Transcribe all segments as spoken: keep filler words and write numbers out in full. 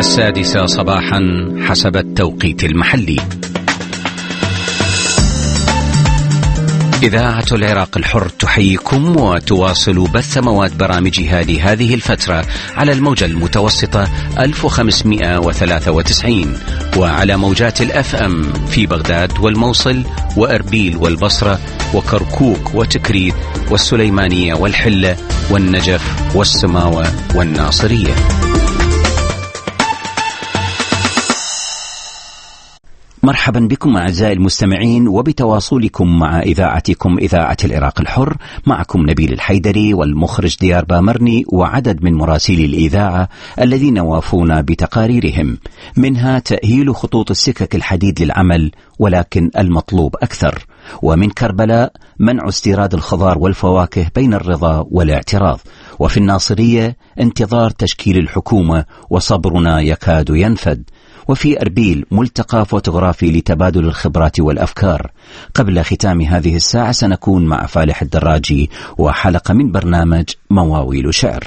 السادسة صباحا حسب التوقيت المحلي. إذاعة العراق الحر تحييكم وتواصل بث مواد برامجها لهذه الفترة على الموجة المتوسطة ألف وخمسمئة وثلاثة وتسعين وعلى موجات الأف أم في بغداد والموصل وأربيل والبصرة وكركوك وتكريت والسليمانية والحلة والنجف والسماوة والناصرية. مرحبا بكم أعزائي المستمعين وبتواصلكم مع إذاعتكم إذاعة العراق الحر. معكم نبيل الحيدري والمخرج ديار بامرني وعدد من مراسلي الإذاعة الذين وافونا بتقاريرهم، منها تأهيل خطوط السكك الحديد للعمل ولكن المطلوب أكثر، ومن كربلاء منع استيراد الخضار والفواكه بين الرضا والاعتراض، وفي الناصرية انتظار تشكيل الحكومة وصبرنا يكاد ينفد، وفي أربيل ملتقى فوتوغرافي لتبادل الخبرات والأفكار. قبل ختام هذه الساعة سنكون مع فالح الدراجي وحلقة من برنامج مواويل شعر.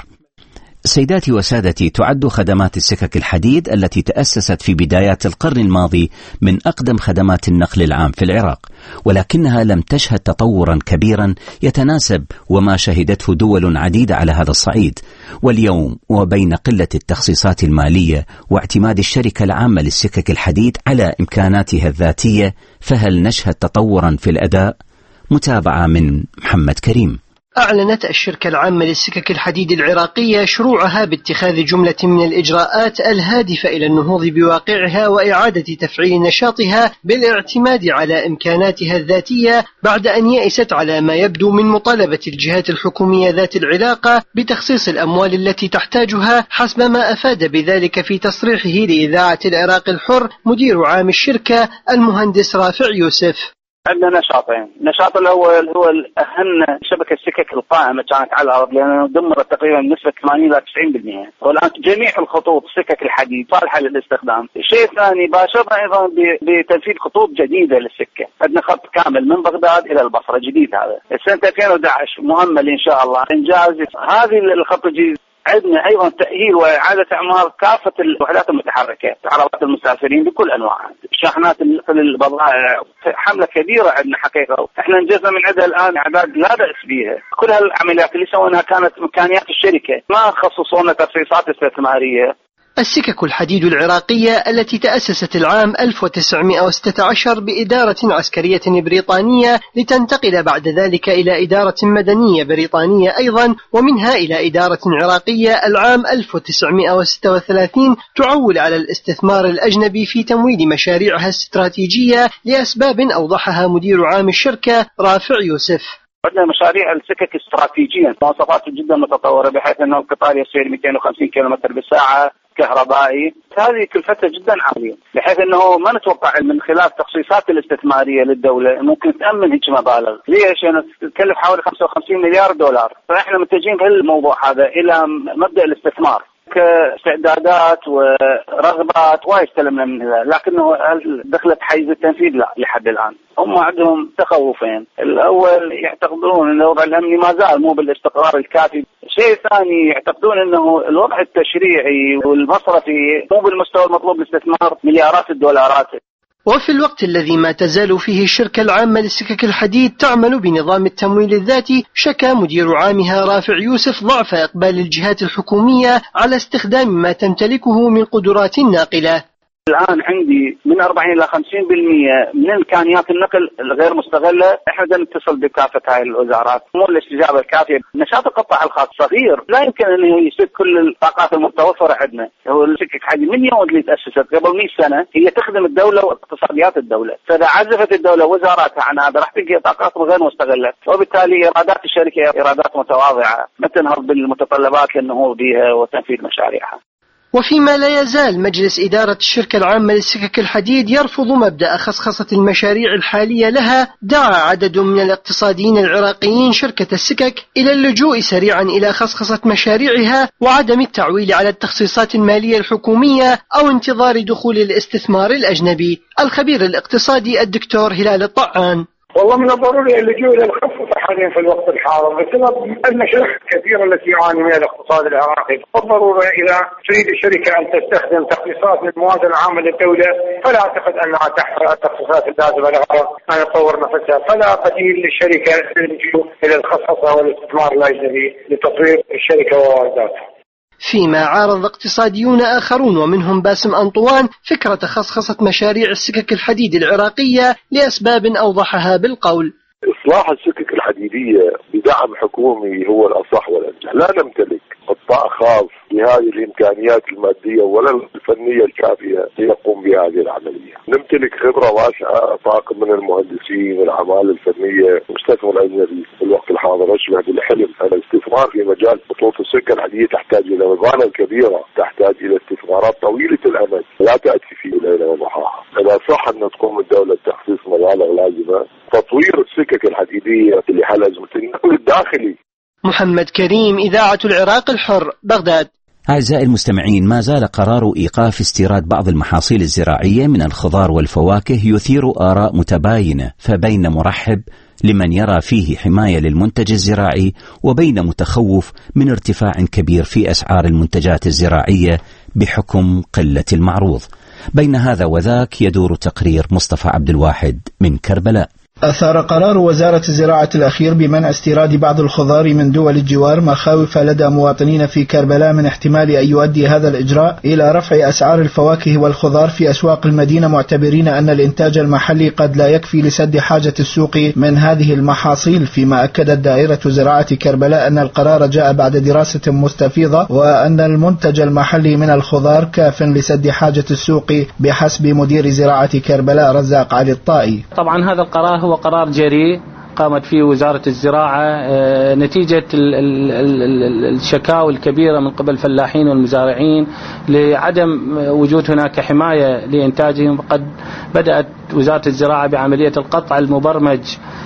سيداتي وسادتي، تعد خدمات السكك الحديد التي تأسست في بدايات القرن الماضي من أقدم خدمات النقل العام في العراق، ولكنها لم تشهد تطورا كبيرا يتناسب وما شهدته دول عديدة على هذا الصعيد. واليوم وبين قلة التخصيصات المالية واعتماد الشركة العامة للسكك الحديد على إمكاناتها الذاتية، فهل نشهد تطورا في الأداء؟ متابعة من محمد كريم. أعلنت الشركة العامة للسكك الحديد العراقية شروعها باتخاذ جملة من الإجراءات الهادفة إلى النهوض بواقعها وإعادة تفعيل نشاطها بالاعتماد على إمكاناتها الذاتية، بعد أن يئست على ما يبدو من مطالبة الجهات الحكومية ذات العلاقة بتخصيص الأموال التي تحتاجها، حسب ما أفاد بذلك في تصريحه لإذاعة العراق الحر مدير عام الشركة المهندس رافع يوسف. عندنا نشاطين. النشاط الأول هو أهم شبكة السكك القائمة كانت على الأرض، لأنه دمرت تقريبا بنسبة ثمانين إلى تسعين بالمئة، والآن جميع الخطوط سكك الحديد صالحة للاستخدام. الشيء الثاني باشرنا أيضا بتنفيذ خطوط جديدة للسكة. عندنا خط كامل من بغداد إلى البصرة جديد، هذا السنة ألفين وأحد عشر مؤمل إن شاء الله إنجاز هذه الخط الجديد. عندنا أيضا تأهيل وإعادة إعمار كافة الوحدات المتحركة، عربات المسافرين بكل أنواعها، شاحنات البضائع، حملة كبيرة عندنا حقيقة. احنا انجزنا من عندها الآن أعداد لا بأس بها. كل هالعمليات اللي سويناها كانت إمكانيات الشركة، ما خصصونا تخصيصات استثمارية. السكك الحديد العراقية التي تأسست العام ألف وتسعمئة وستة عشر بإدارة عسكرية بريطانية، لتنتقل بعد ذلك إلى إدارة مدنية بريطانية أيضا، ومنها إلى إدارة عراقية العام ألف وتسعمئة وستة وثلاثين، تعول على الاستثمار الأجنبي في تمويل مشاريعها الاستراتيجية لأسباب أوضحها مدير عام الشركة رافع يوسف. عندنا مشاريع السكك استراتيجيا مواصفات جدا متطورة، بحيث أنه القطار يسير مئتين وخمسين كيلومتر بالساعة، كهربائي. هذه كلفتها جدا عالية، بحيث أنه ما نتوقع من خلال التخصيصات الاستثمارية للدولة ممكن تأمن هيك مبالغ. ليش؟ أنه تكلف حوالي خمسة وخمسين مليار دولار، فإحنا متجهين بهالموضوع هذا إلى مبدأ الاستثمار كاستعدادات ورغبات، واستلمنا منها، لكنه هل دخلت حيز التنفيذ؟ لا لحد الآن. هم عندهم تخوفين. الأول يعتقدون أن الوضع الأمني ما زال مو بالاستقرار الكافي. الشيء الثاني يعتقدون أنه الوضع التشريعي والمصرفي مو بالمستوى المطلوب لاستثمار مليارات الدولارات. وفي الوقت الذي ما تزال فيه الشركة العامة للسكك الحديد تعمل بنظام التمويل الذاتي، شكى مدير عامها رافع يوسف ضعف إقبال الجهات الحكومية على استخدام ما تمتلكه من قدرات ناقلة. الآن عندي من أربعين إلى خمسين بالمئة من إمكانيات النقل الغير مستغلة. إحنا بدنا نتصل بكافة هاي الوزارات، مو الاستجابة الكافية. نشاط القطاع الخاص صغير، لا يمكن أنه يسد كل الطاقات المتوفرة عندنا. هو السكك حديد من يوم اللي تأسست قبل مئة سنة هي تخدم الدولة واقتصاديات الدولة، فإذا عزفت الدولة وزاراتها عن هذا راح تلقى طاقات غير مستغلة، وبالتالي إيرادات الشركة إيرادات متواضعة ما تنهض بالمتطلبات للنهوض بها وتنفيذ مشاريعها. وفيما لا يزال مجلس إدارة الشركة العامة للسكك الحديد يرفض مبدأ خصخصة المشاريع الحالية لها، دعا عدد من الاقتصاديين العراقيين شركة السكك إلى اللجوء سريعا إلى خصخصة مشاريعها وعدم التعويل على التخصيصات المالية الحكومية أو انتظار دخول الاستثمار الأجنبي. الخبير الاقتصادي الدكتور هلال الطعان: والله من الضروري اللجوء الى الخفض حاليا في الوقت الحاضر بسبب المشاكل الكثيره التي يعاني منها الاقتصاد العراقي. بالضروره اذا تريد الشركه ان تستخدم تخصيصات للموازنه العامه للدوله فلا اعتقد انها تحصل التخصيصات اللازمه لها ان تطور نفسها، فلا بديل للشركه اللجوء الى الخصخصه والاستثمار الاجنبي لتطوير الشركه ووارداتها. فيما عارض اقتصاديون آخرون ومنهم باسم أنطوان فكرة خصخصة مشاريع السكك الحديد العراقية لأسباب أوضحها بالقول: إصلاح السكك الحديدية بدعم حكومي هو الأصح والأنجح. لا نمتلك قطاع خاص بهذه الإمكانيات المادية ولا الفنية الكافية ليقوم بهذه العملية. نمتلك خبرة واسعة، طاقم من المهندسين والأعمال الفنية. مستثمر أجنبي في الوقت الحاضر أشبه بالحلم. الاستثمار في مجال خطوط السكة الحديدية تحتاج إلى مبالغ كبيرة، تحتاج إلى استثمارات طويلة الأمد لا تأتي في ليلة وضحاها. إذا صح أن تقوم الدولة بتخصيص مبالغ لازمة تطوير السكك الحديدية لحل أزمة النقل الداخلي. محمد كريم، إذاعة العراق الحر، بغداد. أعزائي المستمعين، ما زال قرار إيقاف استيراد بعض المحاصيل الزراعية من الخضار والفواكه يثير آراء متباينة، فبين مرحب لمن يرى فيه حماية للمنتج الزراعي وبين متخوف من ارتفاع كبير في أسعار المنتجات الزراعية بحكم قلة المعروض. بين هذا وذاك يدور تقرير مصطفى عبد الواحد من كربلاء. أثار قرار وزارة الزراعة الأخير بمنع استيراد بعض الخضار من دول الجوار مخاوف لدى مواطنين في كربلاء من احتمال أن يؤدي هذا الإجراء إلى رفع أسعار الفواكه والخضار في أسواق المدينة، معتبرين أن الإنتاج المحلي قد لا يكفي لسد حاجة السوق من هذه المحاصيل. فيما أكدت دائرة زراعة كربلاء أن القرار جاء بعد دراسة مستفيضة وأن المنتج المحلي من الخضار كاف لسد حاجة السوق بحسب مدير زراعة كربلاء رزاق علي الطائي. طبعا هذا القرار هو قرار جريء قامت فيه وزارة الزراعة نتيجة الشكاوى الكبيرة من قبل الفلاحين والمزارعين لعدم وجود هناك حماية لإنتاجهم. قد بدأت وزارة الزراعة بعملية القطع المبرمج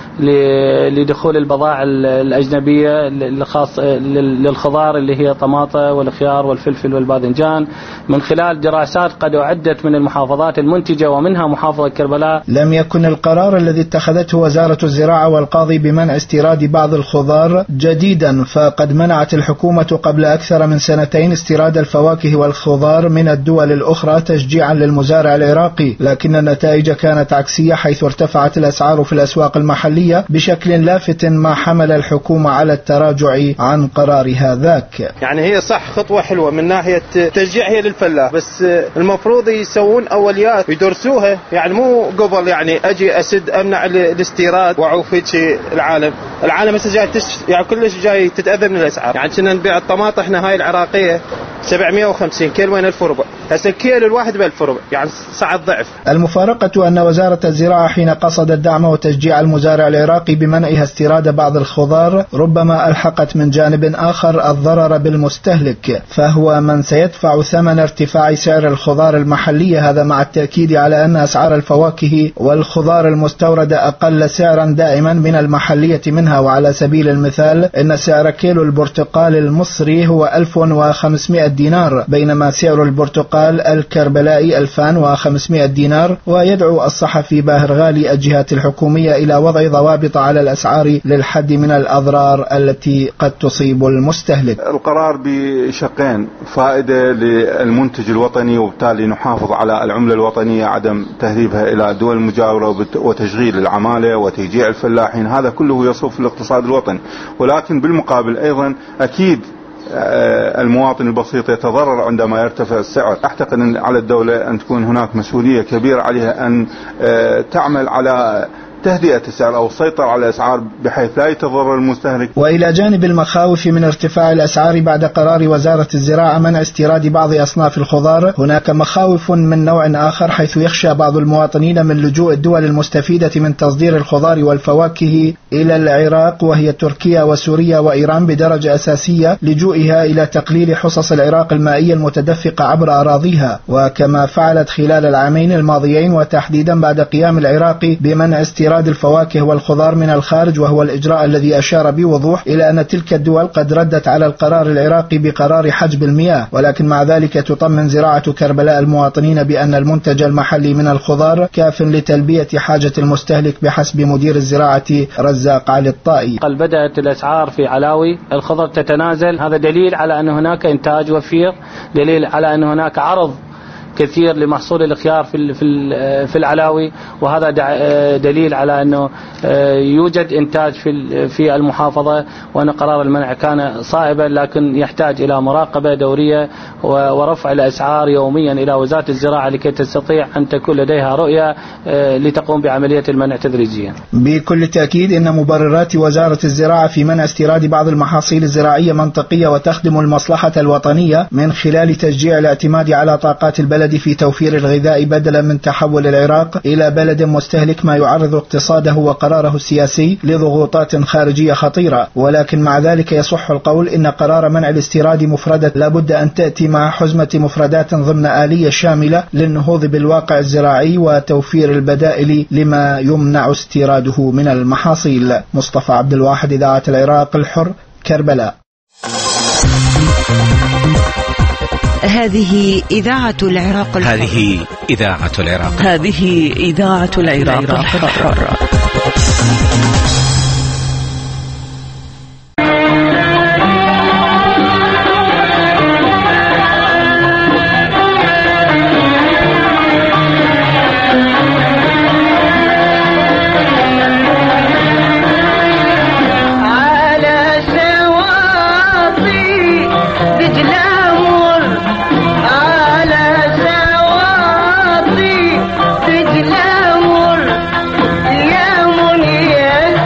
لدخول البضائع الأجنبية الخاص للخضار اللي هي طماطة والخيار والفلفل والباذنجان من خلال دراسات قد أعدت من المحافظات المنتجة ومنها محافظة كربلاء. لم يكن القرار الذي اتخذته وزارة الزراعة والقاضي بمنع استيراد بعض الخضار جديدا، فقد منعت الحكومة قبل أكثر من سنتين استيراد الفواكه والخضار من الدول الأخرى تشجيعا للمزارع العراقي، لكن النتائج كانت عكسية حيث ارتفعت الأسعار في الأسواق المحلية بشكل لافت ما حمل الحكومة على التراجع عن قرارها ذاك. يعني هي صح خطوة حلوة من ناحية تشجيع هي للفلاح، بس المفروض يسوون أوليات يدرسوها، يعني مو قبل يعني أجي أسد أمنع الاستيراد وأعوف هيك العالم العالم هسه جاي تش... يعني كلش جاي تتأذى من الأسعار. يعني كنا نبيع الطماطة احنا هاي العراقية سبعمية وخمسين كيلو وين ألف وربع، هسه كيلو الواحد بألف وربع، يعني صعد ضعف. المفارقة أن وزارة الزراعة حين قصدت دعم وتشجيع المزارع العراقي بمنعها استيراد بعض الخضار ربما ألحقت من جانب آخر الضرر بالمستهلك، فهو من سيدفع ثمن ارتفاع سعر الخضار المحلية. هذا مع التأكيد على أن أسعار الفواكه والخضار المستوردة أقل سعرا دائما من المحلية منها. وعلى سبيل المثال إن سعر كيلو البرتقال المصري هو ألف وخمسمائة دينار، بينما سعر البرتقال الكربلائي ألفين وخمسمائة دينار. ويدعو الصحفي باهر غالي الجهات الحكومية إلى وضع ضوابط على الأسعار للحد من الأضرار التي قد تصيب المستهلك. القرار بشقين: فائدة للمنتج الوطني وبالتالي نحافظ على العملة الوطنية، عدم تهريبها إلى الدول المجاورة وتشغيل العمالة وتشجيع الفلاحين، هذا كله يصب في الاقتصاد الوطني. ولكن بالمقابل أيضا أكيد المواطن البسيط يتضرر عندما يرتفع السعر. أعتقد أن على الدولة أن تكون هناك مسؤولية كبيرة عليها أن تعمل على تهدئة السعر أو السيطرة على الأسعار بحيث لا يتضرر المستهلك. وإلى جانب المخاوف من ارتفاع الأسعار بعد قرار وزارة الزراعة منع استيراد بعض أصناف الخضار، هناك مخاوف من نوع آخر، حيث يخشى بعض المواطنين من لجوء الدول المستفيدة من تصدير الخضار والفواكه إلى العراق وهي تركيا وسوريا وإيران بدرجة أساسية، لجوئها إلى تقليل حصص العراق المائية المتدفقة عبر أراضيها، وكما فعلت خلال العامين الماضيين وتحديدا بعد قيام العراق بمنع استيراد استيراد الفواكه والخضار من الخارج، وهو الإجراء الذي أشار بوضوح إلى أن تلك الدول قد ردت على القرار العراقي بقرار حجب المياه، ولكن مع ذلك تطمن زراعة كربلاء المواطنين بأن المنتج المحلي من الخضار كاف لتلبية حاجة المستهلك بحسب مدير الزراعة رزاق علي الطائي. قد بدأت الأسعار في علاوي الخضر تتنازل، هذا دليل على أن هناك إنتاج وفير، دليل على أن هناك عرض كثير لمحصول الخيار في في العلاوي، وهذا دليل على أنه يوجد إنتاج في في المحافظة، وأن قرار المنع كان صائبا لكن يحتاج إلى مراقبة دورية ورفع الأسعار يوميا إلى وزارة الزراعة لكي تستطيع أن تكون لديها رؤية لتقوم بعملية المنع تدريجيا. بكل تأكيد إن مبررات وزارة الزراعة في منع استيراد بعض المحاصيل الزراعية منطقية وتخدم المصلحة الوطنية من خلال تشجيع الاعتماد على طاقات البلد في توفير الغذاء بدلا من تحول العراق إلى بلد مستهلك، ما يعرض اقتصاده وقراره السياسي لضغوطات خارجية خطيرة. ولكن مع ذلك يصح القول إن قرار منع الاستيراد مفردة لابد أن تأتي مع حزمة مفردات ضمن آلية شاملة للنهوض بالواقع الزراعي وتوفير البدائل لما يمنع استيراده من المحاصيل. مصطفى عبد الواحد، إذاعة العراق الحر، كربلاء. هذه إذاعة العراق الحر. هذه إذاعة العراق هذه إذاعة العراق الحر. يا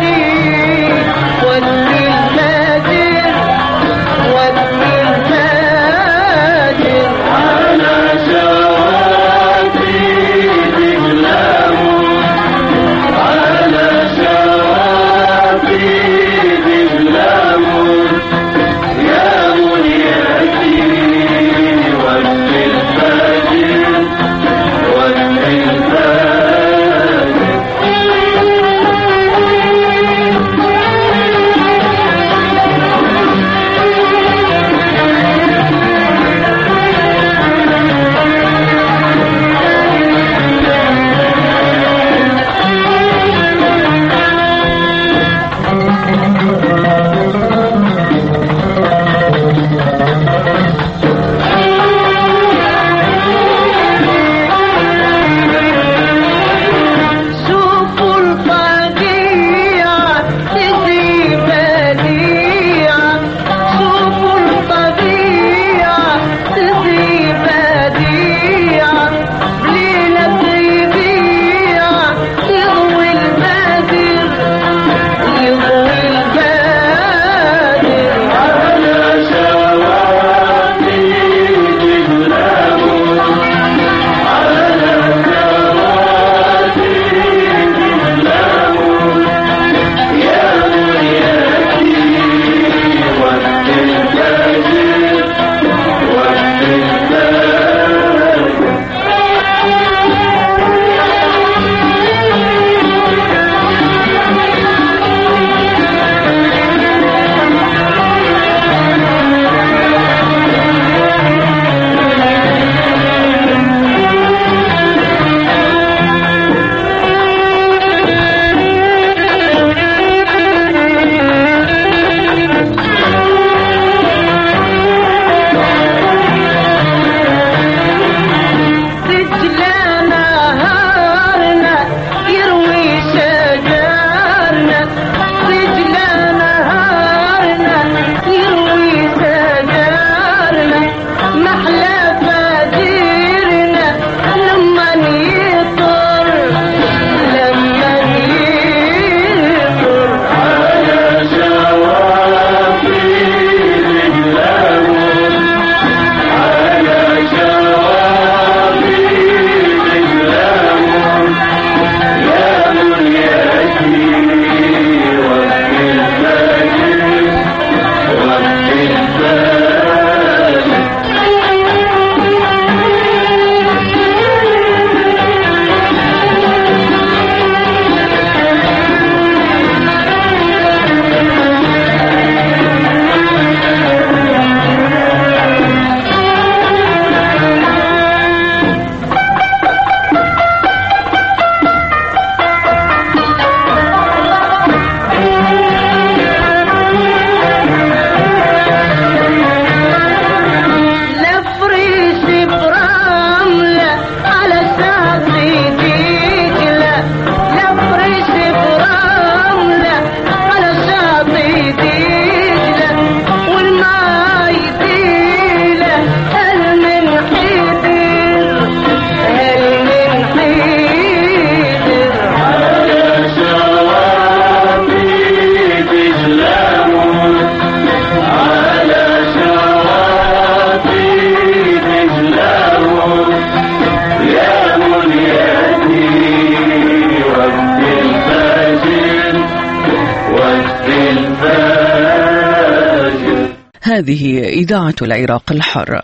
هذه إذاعة العراق الحر.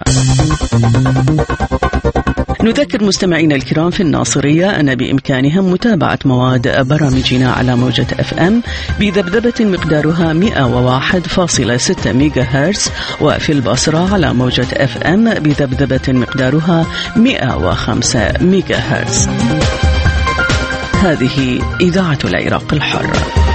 نذكر مستمعينا الكرام في الناصرية أن بإمكانهم متابعة مواد برامجنا على موجة أف أم بذبذبة مقدارها مئة وواحد فاصلة ستة ميجا هرتز، وفي البصرة على موجة أف أم بذبذبة مقدارها مئة وخمسة ميجا هرتز. هذه إذاعة العراق الحر.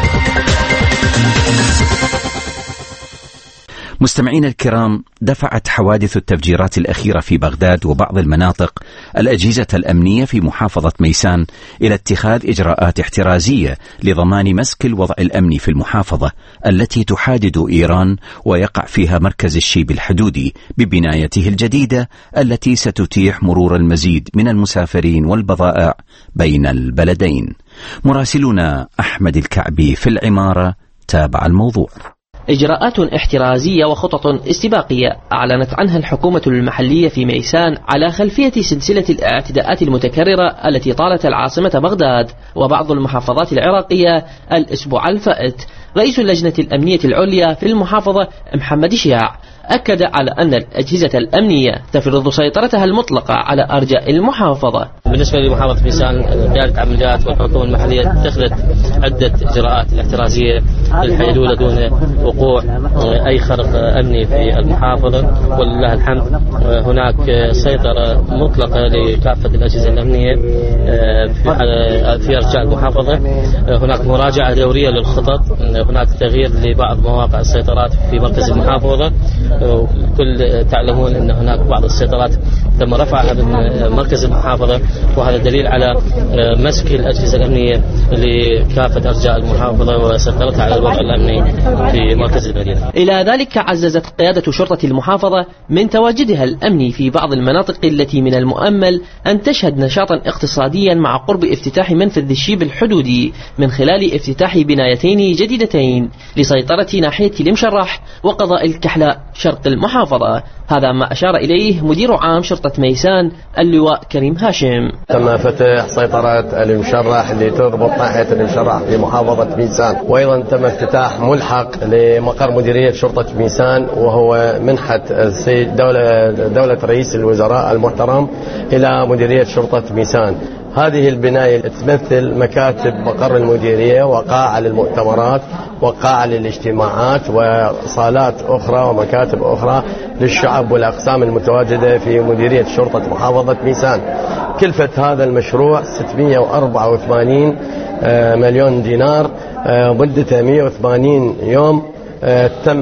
مستمعين الكرام، دفعت حوادث التفجيرات الأخيرة في بغداد وبعض المناطق الأجهزة الأمنية في محافظة ميسان إلى اتخاذ إجراءات احترازية لضمان مسك الوضع الأمني في المحافظة التي تحادد إيران ويقع فيها مركز الشيب الحدودي ببنايته الجديدة التي ستتيح مرور المزيد من المسافرين والبضائع بين البلدين. مراسلنا أحمد الكعبي في العمارة تابع الموضوع. إجراءات احترازية وخطط استباقية أعلنت عنها الحكومة المحلية في ميسان على خلفية سلسلة الاعتداءات المتكررة التي طالت العاصمة بغداد وبعض المحافظات العراقية الأسبوع الفائت. رئيس اللجنة الأمنية العليا في المحافظة محمد شياع أكد على أن الأجهزة الأمنية تفرض سيطرتها المطلقة على أرجاء المحافظة. بالنسبة لمحافظة ميسان، قيادة عمليات والحكومة المحلية اتخذت عدة إجراءات احترازية للحيلولة دون وقوع أي خرق أمني في المحافظة، ولله الحمد هناك سيطرة مطلقة لكافة الأجهزة الأمنية في أرجاء المحافظة. هناك مراجعة دورية للخطط، هناك تغيير لبعض مواقع السيطرات في مركز المحافظة. كل تعلمون أن هناك بعض السيطرات تم رفعها من مركز المحافظة، وهذا دليل على مسك الأجهزة الأمنية لكافة أرجاء المحافظة وسيطرتها على الوضع الأمني في مركز المدينة. إلى ذلك عززت قيادة شرطة المحافظة من تواجدها الأمني في بعض المناطق التي من المؤمل أن تشهد نشاطا اقتصاديا مع قرب افتتاح منفذ الشيب الحدودي من خلال افتتاح بنايتين جديدتين لسيطرة ناحية المشرح وقضاء الكحلاء شرق المحافظة. هذا ما أشار إليه مدير عام شرطة ميسان اللواء كريم هاشم. تم فتح سيطرة المشرح اللي تربط ناحية المشرح في محافظة ميسان، وأيضا تم افتتاح ملحق لمقر مديرية شرطة ميسان، وهو منحة السيد دولة, دولة رئيس الوزراء المحترم إلى مديرية شرطة ميسان. هذه البناية تمثل مكاتب مقر المديرية وقاعة للمؤتمرات وقاعة للاجتماعات وصالات أخرى ومكاتب أخرى للشعب والأقسام المتواجدة في مديرية شرطة محافظة ميسان. كلفة هذا المشروع ستمئة وأربعة وثمانين مليون دينار، مدته مئة وثمانين يوم. تم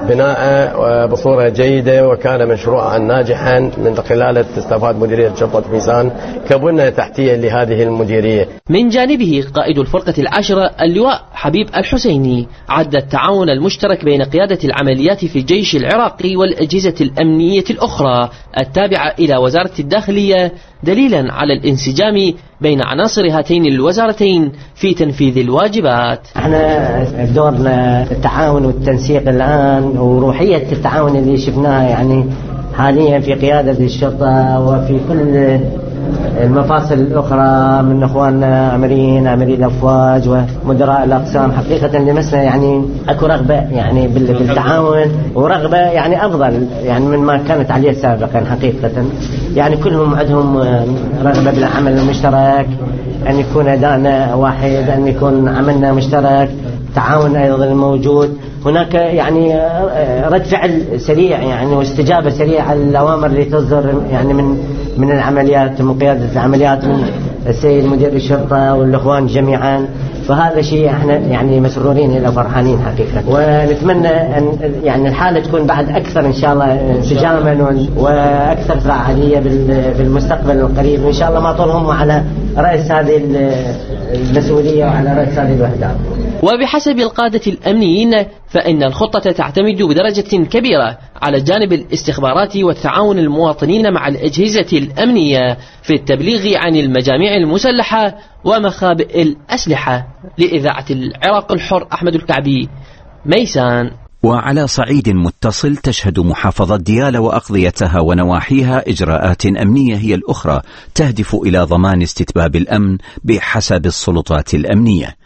بناء بصورة جيدة وكان مشروعا ناجحا من خلاله تستفاد مديرية شرطة ميسان كبنية تحتية لهذه المديرية. من جانبه قائد الفرقة العاشرة اللواء حبيب الحسيني عد التعاون المشترك بين قيادة العمليات في الجيش العراقي والأجهزة الأمنية الأخرى التابعة إلى وزارة الداخلية دليلا على الانسجام بين عناصر هاتين الوزارتين في تنفيذ الواجبات. احنا دورنا التعاون والتنسيق الآن وروحية التعاون اللي شفناها يعني حاليا في قيادة الشرطة وفي كل المفاصل الأخرى من أخواننا عمريين عمري الأفواج ومدراء الأقسام. حقيقة لمسنا يعني أكو رغبة يعني بالتعاون ورغبة يعني أفضل يعني من ما كانت عليه سابقا. حقيقة يعني كلهم عندهم رغبة بالعمل المشترك، أن يكون أداءنا واحد، أن يكون عملنا مشترك، تعاون أيضا موجود. هناك يعني رد فعل سريع يعني واستجابة سريعة على الأوامر اللي تصدر يعني من من العمليات، من قيادة العمليات، من السيد مدير الشرطة والإخوان جميعا. فهذا شيء احنا يعني مسرورين إلى فرحانين حقيقة، ونتمنى أن يعني الحالة تكون بعد أكثر إن شاء الله انسجاما وأكثر فعالية بالمستقبل القريب إن شاء الله. ما طول هم على رأس هذه المسؤولية وعلى رأس هذه الوحدات. وبحسب القادة الأمنيين فإن الخطة تعتمد بدرجة كبيرة على الجانب الاستخباراتي والتعاون المواطنين مع الأجهزة الأمنية في التبليغ عن المجاميع المسلحة ومخابئ الأسلحة. لإذاعة العراق الحر أحمد الكعبي، ميسان. وعلى صعيد متصل تشهد محافظة ديالى وأقضيتها ونواحيها إجراءات أمنية هي الأخرى تهدف إلى ضمان استتباب الأمن بحسب السلطات الأمنية.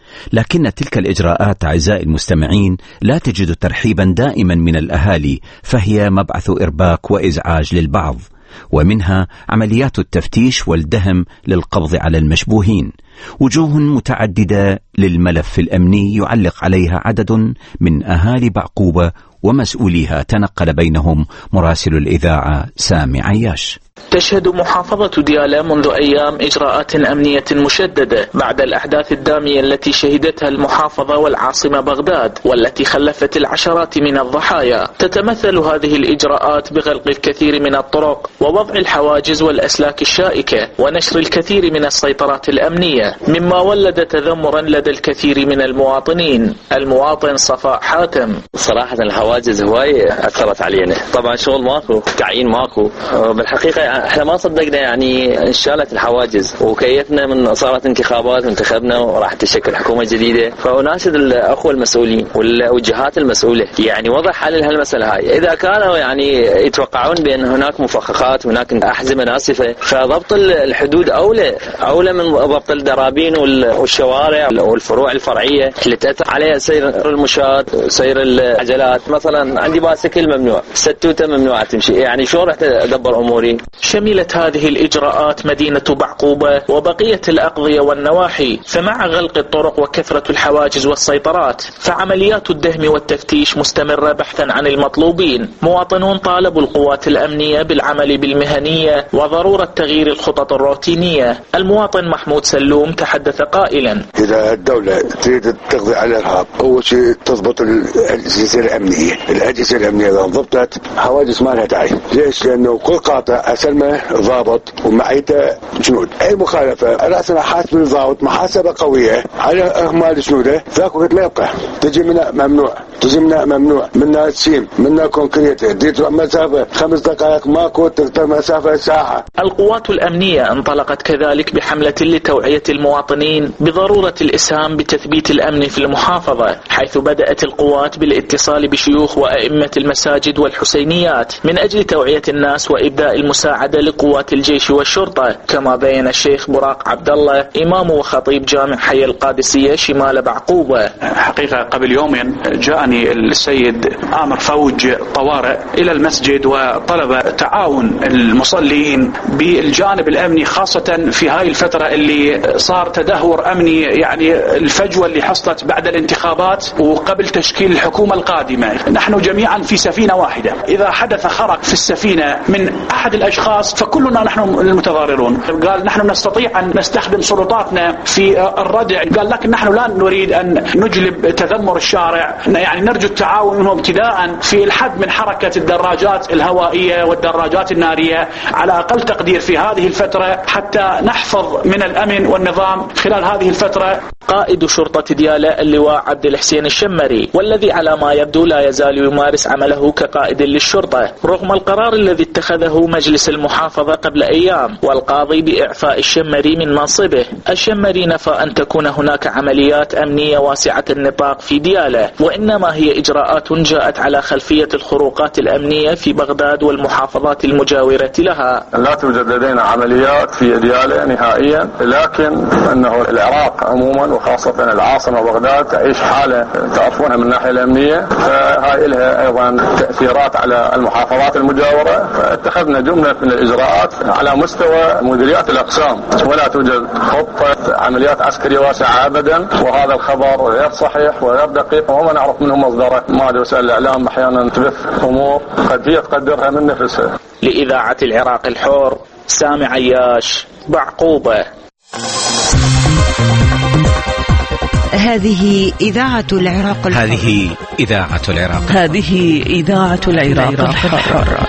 لكن تلك الإجراءات أعزائي المستمعين لا تجد ترحيبا دائما من الأهالي، فهي مبعث إرباك وإزعاج للبعض، ومنها عمليات التفتيش والدهم للقبض على المشبوهين. وجوه متعددة للملف الأمني يعلق عليها عدد من أهالي بعقوبة ومسؤوليها، تنقل بينهم مراسل الإذاعة سامي عياش. تشهد محافظة ديالى منذ أيام إجراءات أمنية مشددة بعد الأحداث الدامية التي شهدتها المحافظة والعاصمة بغداد، والتي خلفت العشرات من الضحايا. تتمثل هذه الإجراءات بغلق الكثير من الطرق ووضع الحواجز والأسلاك الشائكة ونشر الكثير من السيطرات الأمنية، مما ولد تذمرا لدى الكثير من المواطنين. المواطن صفاء حاتم: صراحة الحواجز هواي أثرت علينا، طبعا شغل ماكو، تعيين ماكو، بالحقيقة احنا ما صدقنا يعني انشالت الحواجز وكيفنا من صارت انتخابات وانتخبنا وراح تشكل حكومة جديدة. فأناشد الأخوة المسؤولين والجهات المسؤولة يعني وضع حل لهالمسألة هاي. إذا كانوا يعني يتوقعون بأن هناك مفخخات وهناك أحزمة ناسفة، فضبط الحدود أولى أولى من ضبط الدرابين والشوارع والفروع الفرعية اللي تأثر عليها سير المشاة سير العجلات. مثلا عندي باسكل ممنوع، ستوته ممنوع تمشي، يعني شو رح أدبر أموري؟ شملت هذه الإجراءات مدينة بعقوبة وبقية الأقضية والنواحي، فمع غلق الطرق وكثرة الحواجز والسيطرات فعمليات الدهم والتفتيش مستمرة بحثا عن المطلوبين. مواطنون طالبوا القوات الأمنية بالعمل بالمهنية وضرورة تغيير الخطط الروتينية. المواطن محمود سلوم تحدث قائلا: إذا الدولة تريد تقضي على الإرهاب أول شيء تضبط الأجهزة الأمنية. الأجهزة الأمنية إذا ضبطت حواجز ما لها داعي. ليش؟ لأنه كل قاطع أسلمه ضابط ومعيته جنود. أي مخالفة رأسنا حاسب الضابط محاسبة قوية على إهمال جنوده، ذاك وقت ما يبقى. تجي منا ممنوع، تجي منا ممنوع، منا سيم، منا كونكريت، ديت مسافة خمس دقائق ماكو، تقطع مسافة ساعة. القوات الأمنية انطلقت كذلك بحملة لتوعية المواطنين بضرورة الإسهام بتثبيت الأمن في المحافظة، حيث بدأت القوات بالاتصال بشيوخ وأئمة المساجد والحسينيات من أجل توعية الناس وإبداء المساعدة لقوات الجيش والشرطة، كما بين الشيخ براق عبد الله إمام وخطيب جامع حي القادسية شمال بعقوبة. حقيقة قبل يومين جاءني السيد آمر فوج طوارئ إلى المسجد وطلب تعاون المصلين بالجانب الأمني، خاصة في هاي الفترة اللي صار تدهور أمني، يعني الفجوة اللي حصلت بعد الانتخابات وقبل تشكيل الحكومة القادمة. نحن جميعا في سفينة واحدة، إذا حدث خرق في السفينة من أحد الأشخاص فكلنا نحن المتضررون. قال نحن نستطيع أن نستخدم سلطاتنا في الردع، قال لكن نحن لا نريد أن نجلب تذمر الشارع، يعني نرجو التعاون منهم ابتداء في الحد من حركة الدراجات الهوائية والدراجات النارية على أقل تقدير في هذه الفترة حتى نحفظ من الأمن والنظام خلال هذه الفترة. قائد شرطة ديالى اللواء عبد الحسين الشمري، والذي على ما يبدو لا يزال يمارس عمله كقائد للشرطة رغم القرار الذي اتخذه مجلس المحافظة قبل أيام والقاضي بإعفاء الشمري من منصبه. الشمري نفى أن تكون هناك عمليات أمنية واسعة النطاق في ديالى، وإنما هي إجراءات جاءت على خلفية الخروقات الأمنية في بغداد والمحافظات المجاورة لها. لا توجد لدينا عمليات في ديالى نهائيا، لكن أنه العراق عموما وخاصة العاصمة بغداد تعيش حالة تعرفونها من الناحية الأمنية، فهاي لها أيضا تأثيرات على المحافظات المجاورة. فاتخذنا جملة من الإجراءات على مستوى مديريات الأقسام، ولا توجد خطة عمليات عسكرية واسعة أبدا، وهذا الخبر غير صحيح وغير دقيق وما نعرف منه مصدره. ما أدري وسائل الإعلام أحيانا تبث أمور قد هي تقدرها من نفسها. لإذاعة العراق الحر سامي عياش بعقوبة. هذه إذاعة العراق الحر. هذه إذاعة العراق. هذه إذاعة العراق الحر.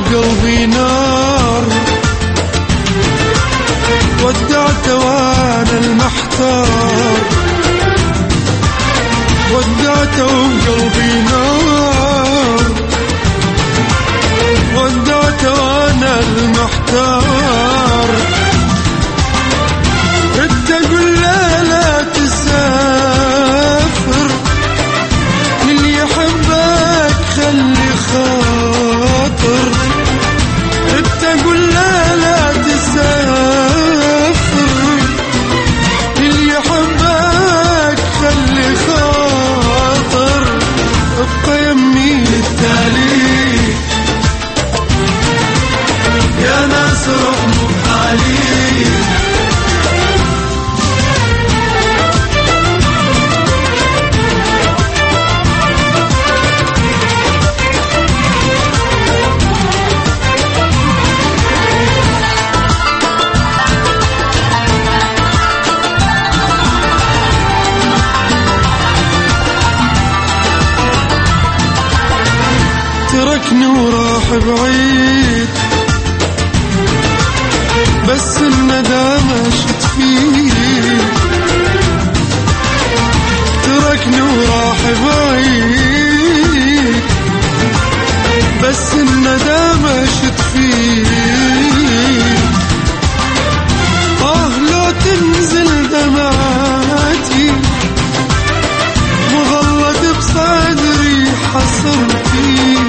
وقلبي نار، ودعت وانا المحتار، ودعت وقلبي نار، ودعت وانا المحتار. ردت اقول لا لا تسافر، للي يحبك خلي خاطر. ردت اقول لا لا تسافر، للي يحبك خلي خاطر. ابقى يمي للتالي يا ناس رحموا بحالي. تركني وراح بعيد، بس الندامة شت فيه. تركني وراح بعيد، بس الندامة شت فيه. آه لو تنزل دمعاتي، مغلط بصدري حصرتي.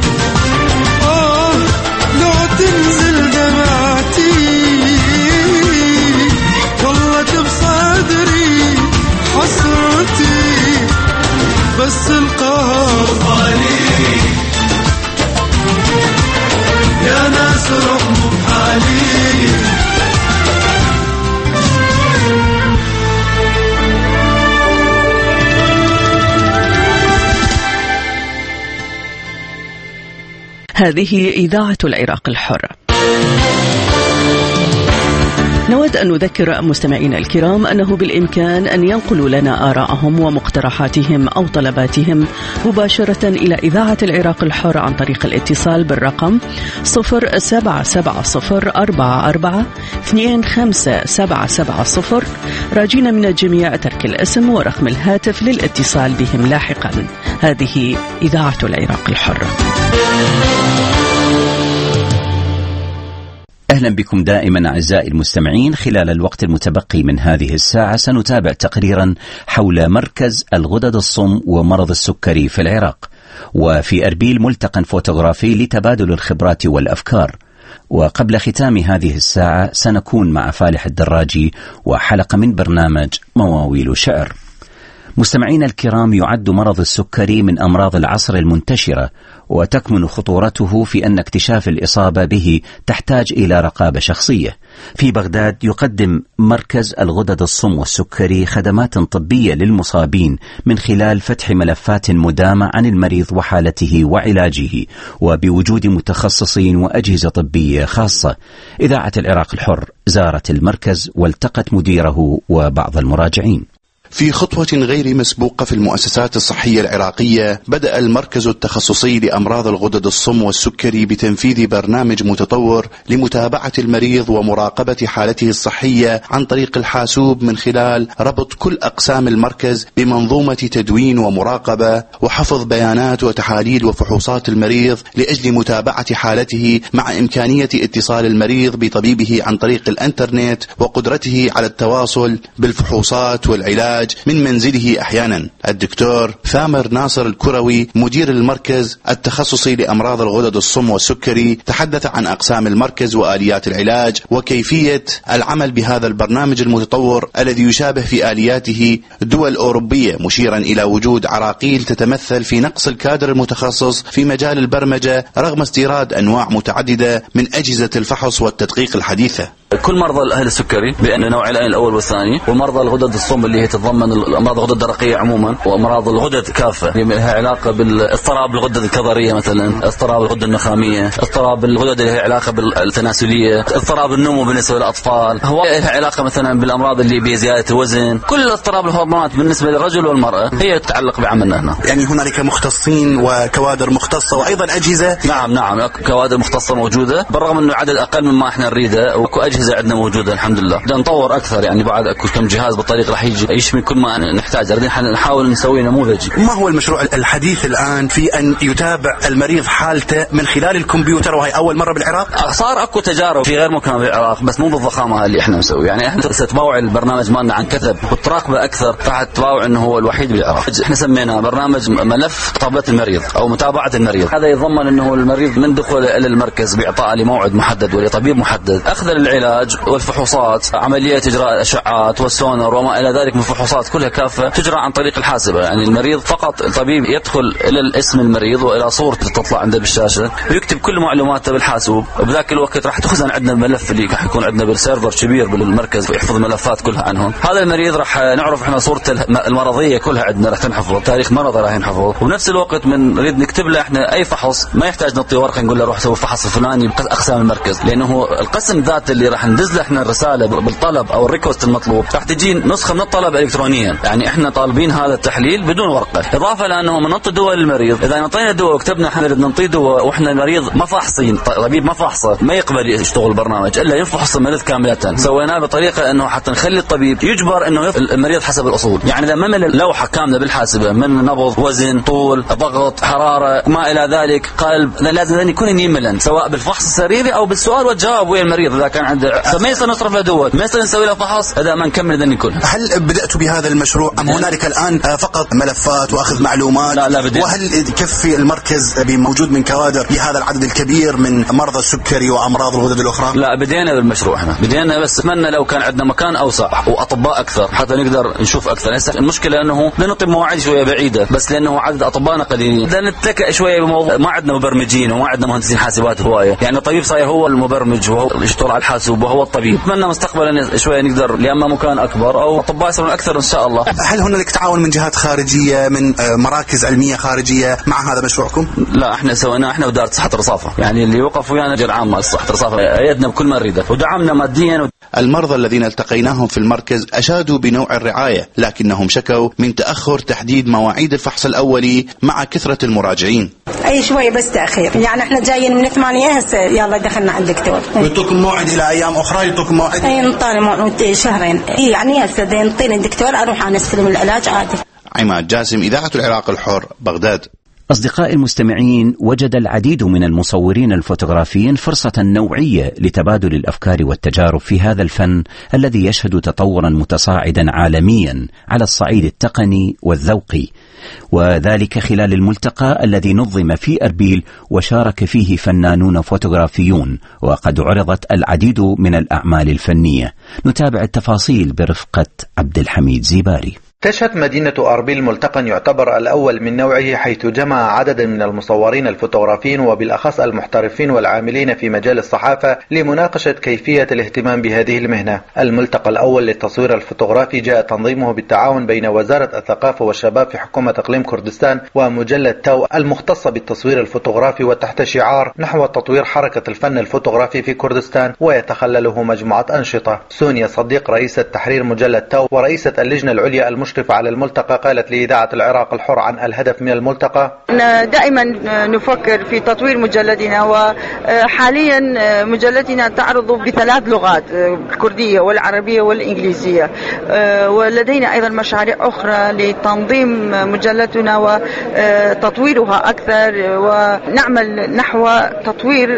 تنزل دمعتي والله بصدري حسرتي، بس القهر طالي يا ناس رحموا بحالي. هذه إذاعة العراق الحر. نود أن نذكر مستمعينا الكرام أنه بالإمكان أن ينقلوا لنا آراءهم ومقترحاتهم أو طلباتهم مباشرة إلى إذاعة العراق الحر عن طريق الاتصال بالرقم صفر سبعة سبعة صفر أربعة أربعة اثنين خمسة سبعة سبعة صفر، راجين من الجميع ترك الاسم ورقم الهاتف للاتصال بهم لاحقا. هذه إذاعة العراق الحر. أهلا بكم دائما أعزائي المستمعين. خلال الوقت المتبقي من هذه الساعة سنتابع تقريرا حول مركز الغدد الصم ومرض السكري في العراق، وفي أربيل ملتقى فوتوغرافي لتبادل الخبرات والأفكار. وقبل ختام هذه الساعة سنكون مع فالح الدراجي وحلقة من برنامج مواويل شعر. مستمعينا الكرام، يعد مرض السكري من أمراض العصر المنتشرة، وتكمن خطورته في أن اكتشاف الإصابة به تحتاج إلى رقابة شخصية. في بغداد يقدم مركز الغدد الصم والسكري خدمات طبية للمصابين من خلال فتح ملفات مدامة عن المريض وحالته وعلاجه، وبوجود متخصصين وأجهزة طبية خاصة. إذاعة العراق الحر زارت المركز والتقت مديره وبعض المراجعين. في خطوة غير مسبوقة في المؤسسات الصحية العراقية، بدأ المركز التخصصي لأمراض الغدد الصم والسكري بتنفيذ برنامج متطور لمتابعة المريض ومراقبة حالته الصحية عن طريق الحاسوب، من خلال ربط كل أقسام المركز بمنظومة تدوين ومراقبة وحفظ بيانات وتحاليل وفحوصات المريض لأجل متابعة حالته، مع إمكانية اتصال المريض بطبيبه عن طريق الإنترنت وقدرته على التواصل بالفحوصات والعلاج من منزله أحيانا. الدكتور ثامر ناصر الكروي مدير المركز التخصصي لأمراض الغدد الصم والسكري تحدث عن أقسام المركز وآليات العلاج وكيفية العمل بهذا البرنامج المتطور الذي يشابه في آلياته دول أوروبية، مشيرا إلى وجود عراقيل تتمثل في نقص الكادر المتخصص في مجال البرمجة رغم استيراد أنواع متعددة من أجهزة الفحص والتدقيق الحديثة. كل مرضى أهل السكري بأن نوع العين الأول والثاني، ومرضى الغدد الصم اللي هي تتضمن أمراض الغدد الدرقية عموما، وأمراض الغدد كافة لها علاقة بالاضطراب الغدد الكظرية مثلا، اضطراب الغدد النخامية، اضطراب الغدد اللي لها علاقة بالتناسلية، اضطراب النمو بالنسبة للأطفال، هو لها علاقة مثلا بالأمراض اللي بزيادة الوزن، كل اضطراب الهرمونات بالنسبة للرجل والمرأة هي تتعلق بعملنا هنا. يعني هنالك مختصين وكوادر مختصة وأيضا أجهزة. نعم نعم كوادر مختصة موجودة، بالرغم أنه عدد أقل مما احنا نريده، وكو أجهزة عندنا موجودة الحمد لله. بدنا نطور أكثر، يعني بعد أكو كم جهاز بالطريق راح يجي يشمل كل ما نحتاجه، بدنا نحاول نسوي نموذج. ما هو المشروع الحديث الآن في أن يتابع المريض حالته من خلال الكمبيوتر، وهي أول مرة بالعراق؟ صار أكو تجارب في غير مكان بالعراق بس مو بالضخامة اللي احنا نسوي، يعني احنا ستباوع البرنامج مالنا عن كثب وتراقبه أكثر، راح تباوع أنه هو الوحيد بالعراق. احنا سميناه برنامج ملف طلبة المريض أو متابعة المريض. هذا يضمن أنه المريض من دخوله إلى المركز بإعطاء لموعد محدد ولطبيب محدد، أخذ العلاج والفحوصات، عملية إجراء الأشعات والسونر وما إلى ذلك من فحوصات كلها كافة تجرى عن طريق الحاسبة. يعني المريض فقط الطبيب يدخل إلى الاسم المريض وإلى صورته تطلع عنده بالشاشة ويكتب كل معلوماته بالحاسوب، وبذاك الوقت راح تخزن عندنا الملف اللي راح يكون عندنا بالسيرفر كبير بالمركز ويحفظ الملفات كلها عنهم. هذا المريض راح نعرف احنا صورته المرضية كلها عندنا راح تنحفظ، تاريخ مرضه راح ينحفظ، وبنفس الوقت من نريد نكتب له احنا أي فحص ما يحتاج نعطي ورقة نقول له روح سوي فحص الفلاني بأقسام المركز، لأنه القسم ذات اللي راح ندز له احنا الرسالة بالطلب أو الريكوست المطلوب راح تجي نسخة من الطلب إلكترونيا، يعني احنا طالبين هذا التحليل بدون ورقة، إضافة لأنه من نعطي دواء للمريض، إذا نعطينا دواء وكتبنا احنا نريد نعطيه دواء واحنا المريض ما فاحصين، طبيب ما فحصه ما يقبل يشتغل البرنامج إلا يفحص المريض كاملة. سويناه بطريقة أنه حتى نخلي الطبيب يجبر أنه المريض حسب الأصول، يعني إذا ما مل لوحة كاملة بالحاسبة من نبض وزن طول ضغط حرارة ما إلى ذلك قلب، لازم يكون يملا سواء بالفحص السريري أو بالسؤال والجواب ويا المريض إذا كان عنده، فما يصير نصرف له دواء، ما يصير نسوي له فحص إذا ما نكمل ذني كله. هل بدأتوا بهذا المشروع أم هنالك الآن فقط ملفات وأخذ معلومات؟ لا لا بدأ. وهل يكفي المركز بموجود من كوادر بهذا العدد الكبير من مرضى السكري وأمراض الغدد الأخرى؟ لا بدينا بالمشروع احنا بدينا، بس أتمنى لو كان عندنا مكان أوسع وأطباء أكثر حتى نقدر نشوف أكثر. المشكلة أنه نعطي مواعيد شوية بعيدة بس لأنه عدد أطبائنا قليلين، بدنا نتكئ شوية بموضوع ما عندنا مبرمجين وما عندنا مهندسين حاسبات هواية، يعني الطبيب صاير هو المبرمج وهو يشتغل على الحاسوب وهو الطبيب. أتمنى مستقبلا شوية نقدر لأما مكان أكبر أو أطباء يصيرون أكثر إن شاء الله. هل هنالك تعاون من جهات خارجية من مراكز علمية خارجية مع هذا مشروعكم؟ لا احنا سويناه احنا ودارة صحة الرصافة، يعني اللي يوقف ويانا جر عام مال صحة الرصافة أيدنا بكل ما نريده ودعمنا ماديا و... المرضى الذين التقيناهم في المركز أشادوا بنوع الرعاية، لكنهم شكوا من تأخر تحديد مواعيد الفحص الأولي مع كثرة المراجعين. أي شوي بس تأخير، يعني احنا جايين من ثمانية هسه يلا دخلنا عند الدكتور. يعطوكم موعد إلى أيام أخرى؟ يعطوكم موعد؟ أي نطالع موعد شهرين، يعني هسه ينطيني الدكتور أروح أنا أستلم العلاج عادي. عماد جاسم، إذاعة العراق الحر، بغداد. أصدقائي المستمعين، وجد العديد من المصورين الفوتوغرافيين فرصة نوعية لتبادل الأفكار والتجارب في هذا الفن الذي يشهد تطورا متصاعدا عالميا على الصعيد التقني والذوقي، وذلك خلال الملتقى الذي نظم في أربيل وشارك فيه فنانون فوتوغرافيون، وقد عرضت العديد من الأعمال الفنية. نتابع التفاصيل برفقة عبد الحميد زيباري. تشهد مدينة أربيل ملتقى يعتبر الأول من نوعه، حيث جمع عددا من المصورين الفوتوغرافيين وبالأخص المحترفين والعاملين في مجال الصحافة لمناقشة كيفية الاهتمام بهذه المهنة. الملتقى الأول للتصوير الفوتوغرافي جاء تنظيمه بالتعاون بين وزارة الثقافة والشباب في حكومة إقليم كردستان ومجلة تو المختصة بالتصوير الفوتوغرافي، وتحت شعار نحو تطوير حركة الفن الفوتوغرافي في كردستان، ويتخلله مجموعة أنشطة. سونيا صديق رئيسة تحرير مجلة تو ورئيسة اللجنة العليا المشرفة على الملتقى قالت لإذاعة العراق الحر عن الهدف من الملتقى. دائما نفكر في تطوير مجلدنا، وحاليا مجلدنا تعرض بثلاث لغات، الكردية والعربية والإنجليزية، ولدينا أيضا مشاريع أخرى لتنظيم مجلتنا وتطويرها أكثر، ونعمل نحو تطوير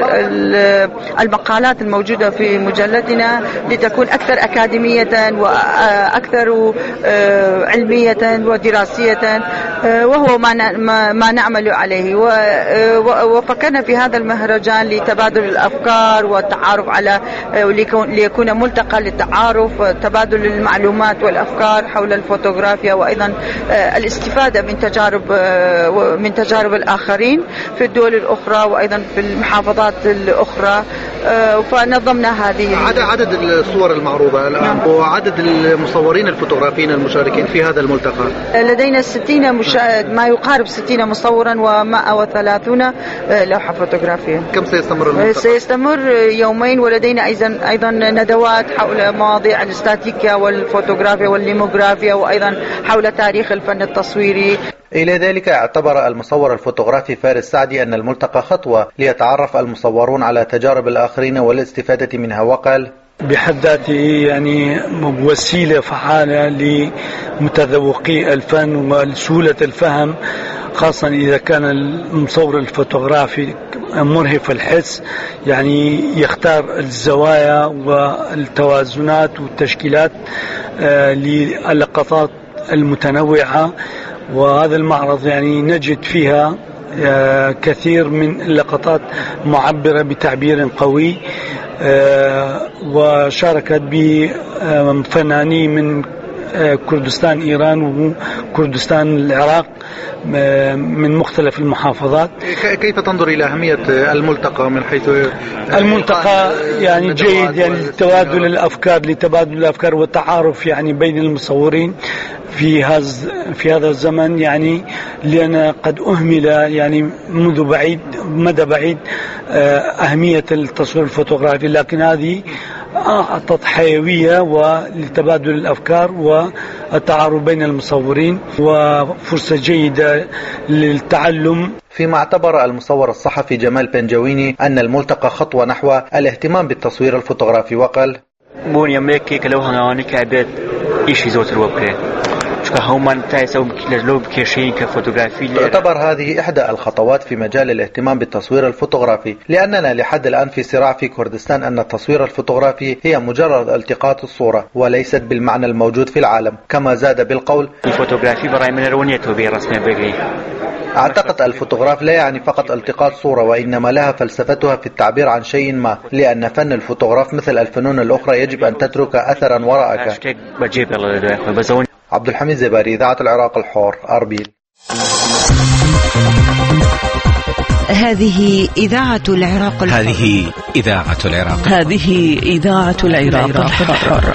المقالات الموجودة في مجلتنا لتكون أكثر أكاديمية وأكثر علمية ودراسية، وهو ما نعمل عليه. وفكرنا في هذا المهرجان لتبادل الأفكار والتعارف على ليكون ملتقى للتعارف تبادل المعلومات والأفكار حول الفوتوغرافيا، وأيضا الاستفادة من تجارب من تجارب الآخرين في الدول الأخرى وأيضا في المحافظات الأخرى. فنظمنا هذه عدد الصور المعروضة الآن وعدد المصورين الفوتوغرافيين المشاركين في هذا الملتقى. لدينا ستين مشا... ما يقارب ستين مصورا ومائة وثلاثين لوحة فوتوغرافية. كم سيستمر الملتقى؟ سيستمر يومين، ولدينا أيضا أيضا ندوات حول مواضيع الاستاتيكا والفوتوغرافيا والليموغرافيا وأيضا حول تاريخ الفن التصويري. إلى ذلك اعتبر المصور الفوتوغرافي فارس سعدي أن الملتقى خطوة ليتعرف المصورون على تجارب الآخرين والاستفادة منها، وقال: بحد ذاته يعني وسيلة فعالة لمتذوقي الفن وسهولة الفهم، خاصة إذا كان المصور الفوتوغرافي مرهف الحس، يعني يختار الزوايا والتوازنات والتشكيلات للقطات المتنوعة. وهذا المعرض يعني نجد فيها كثير من اللقطات معبرة بتعبير قوي، وشاركت بفنانين من كردستان إيران وكردستان العراق من مختلف المحافظات. كيف تنظر إلى أهمية الملتقى من حيث الملتقى؟ يعني جيد، يعني تبادل الأفكار لتبادل الأفكار والتعارف يعني بين المصورين في هذا في هذا الزمن، يعني لأن قد أهمل يعني منذ بعيد مدى بعيد أهمية التصوير الفوتوغرافي، لكن هذه أعطت حيوية ولتبادل الأفكار والتعارف بين المصورين وفرصة جيدة للتعلم. فيما اعتبر المصور الصحفي جمال بنجويني أن الملتقى خطوة نحو الاهتمام بالتصوير الفوتوغرافي، وقال: بون يملكي كلو هنغاني كعبت إيشي زوتر وبكي تعتبر هذه إحدى الخطوات في مجال الاهتمام بالتصوير الفوتوغرافي، لأننا لحد الآن في صراع في كردستان أن التصوير الفوتوغرافي هي مجرد التقاط الصورة وليست بالمعنى الموجود في العالم، كما زاد بالقول: الفوتوغرافي براي من رونيته برسم بقري. أعتقد الفوتوغراف لا يعني فقط التقاط صورة، وإنما لها فلسفتها في التعبير عن شيء ما، لأن فن الفوتوغراف مثل الفنون الأخرى يجب أن تترك أثرا وراءك. عبد الحميد زباري، إذاعة العراق الحر، أربيل. هذه إذاعة العراق الحر. هذه إذاعة العراق هذه إذاعة العراق الحر.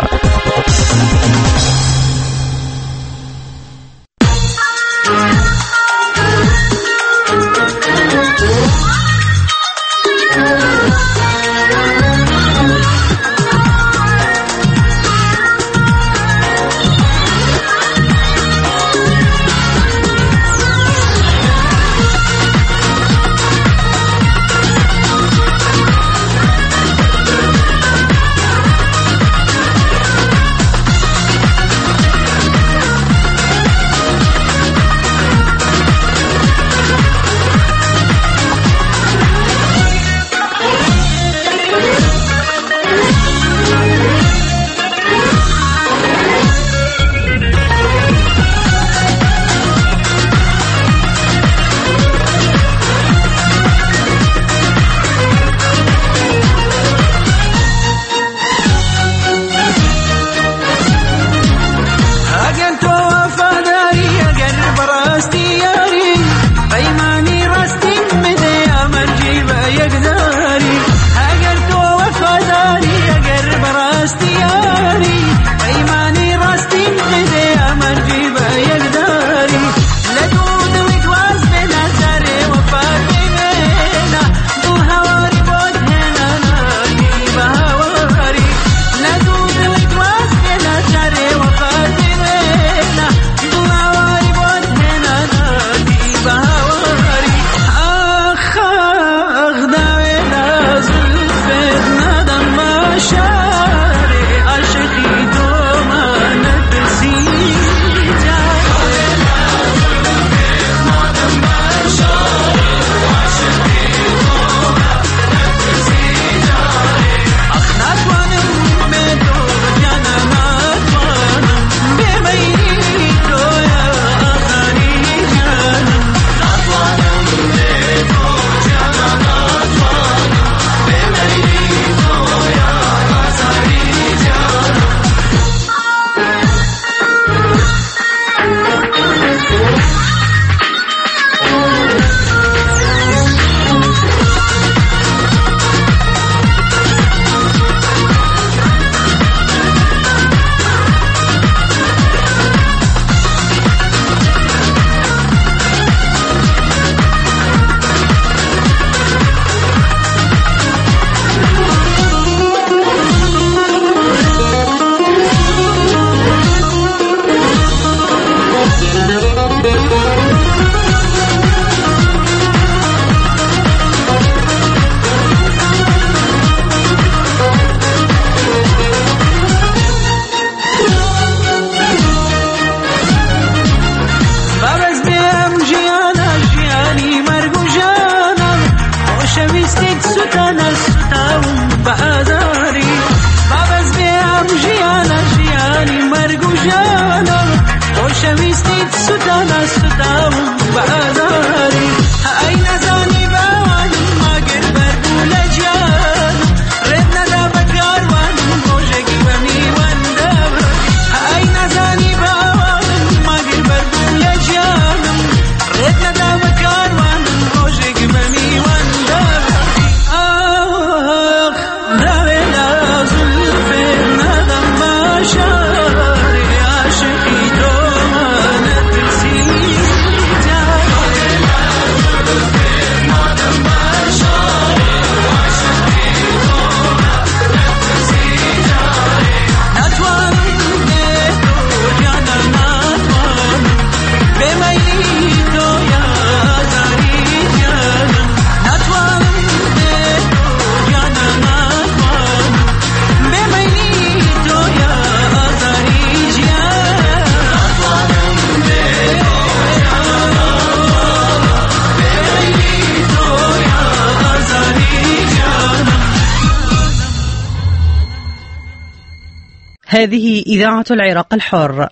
هذه إذاعة العراق الحر.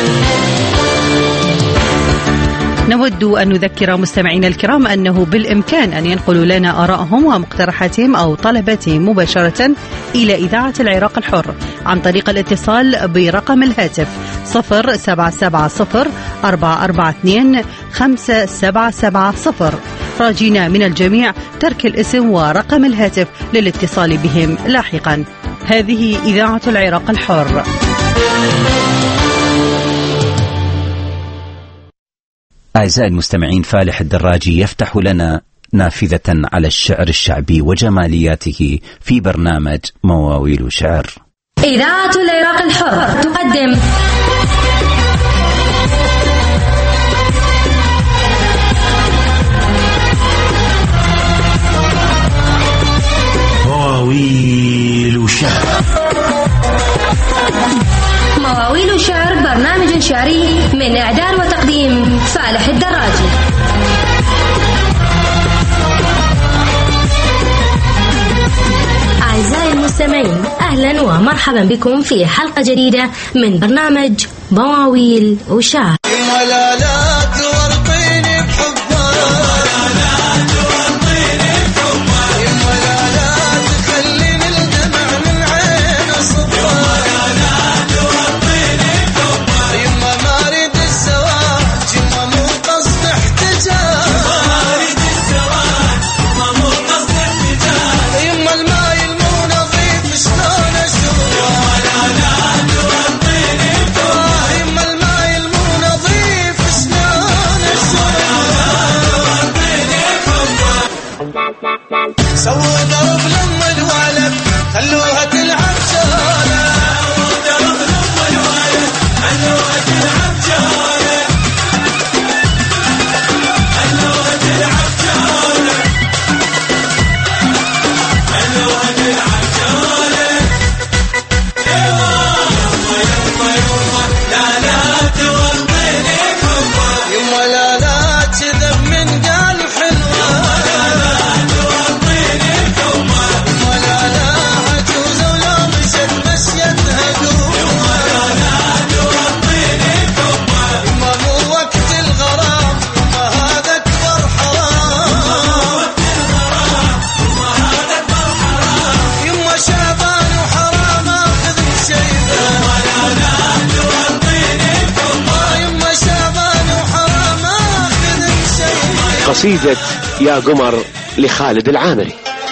نود أن نذكر مستمعينا الكرام أنه بالإمكان أن ينقلوا لنا آراءهم ومقترحاتهم أو طلباتهم مباشرة إلى إذاعة العراق الحر عن طريق الاتصال برقم الهاتف صفر سبعة سبعة صفر أربعة أربعة اثنين خمسة سبعة سبعة صفر، راجينا من الجميع ترك الاسم ورقم الهاتف للاتصال بهم لاحقا. هذه إذاعة العراق الحر. أعزائي المستمعين، فالح الدراجي يفتح لنا نافذة على الشعر الشعبي وجمالياته في برنامج مواويل شعر. إذاعة العراق الحر تقدم مواويل شعر. مواويل شعر برنامج شعري من إعداد وتقديم فالح الدراجي. أعزائي المستمعين، أهلا ومرحبا بكم في حلقة جديدة من برنامج مواويل وشعر. سووا ضرب لما الولد خلوها تلعب جولة. سووا ضرب لما الولد خلوها تلعب جولة. خلوها تلعب جولة. خلوها تلعب جولة. يما يما يما لا لا توطيني حبا. يما لا لا تذب من قال حلوة. قصيدة يا قمر لخالد العامري.